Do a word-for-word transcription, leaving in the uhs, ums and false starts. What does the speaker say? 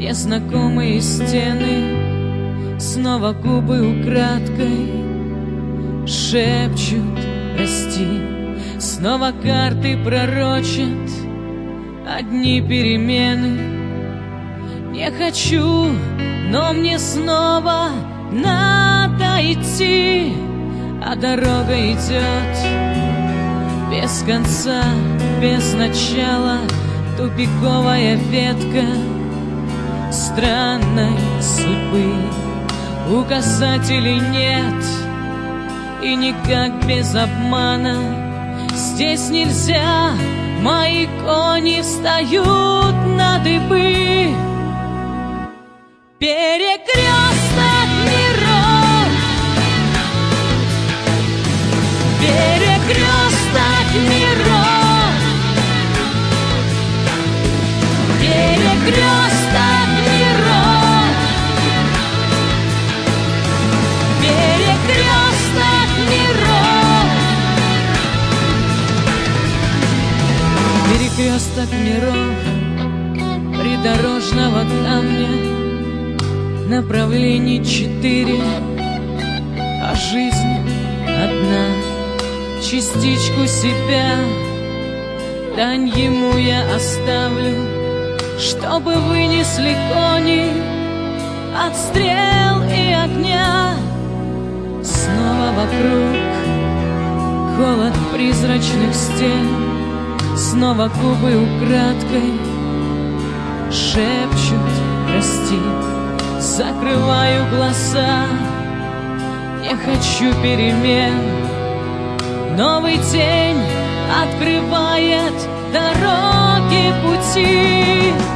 незнакомые стены, снова губы украдкой шепчут «прости». Снова карты пророчат одни перемены. Не хочу, но мне снова надо идти, а дорога идет без конца, без начала, тупиковая ветка странной судьбы. Указателей нет, и никак без обмана. Здесь нельзя, мои кони встают на дыбы. Перекресток миров, перекресток миров, перекресток миров, перекресток миров, перекресток миров, придорожного камня. Направлений четыре, а жизнь одна. Частичку себя дань ему я оставлю, чтобы вынесли кони от стрел и огня. Снова вокруг холод призрачных стен, снова губы украдкой шепчут «прости». Закрываю глаза, не хочу перемен. Новый день открывает дороги, пути.